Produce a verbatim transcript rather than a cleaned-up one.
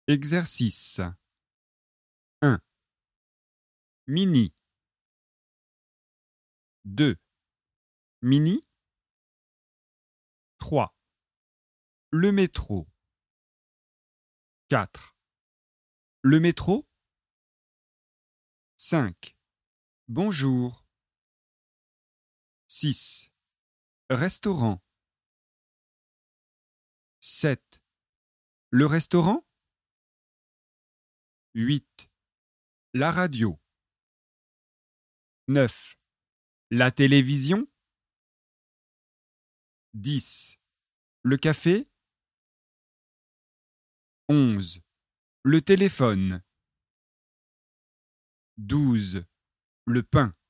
Exercice un. Mini. deux. Mini. trois. Le métro. quatre. Le métro. cinq. Bonjour. six. Restaurant. sept. Le restaurant. huit. La radio. neuf. La télévision. dix. Le café. onze. Le téléphone. douze. Le pain.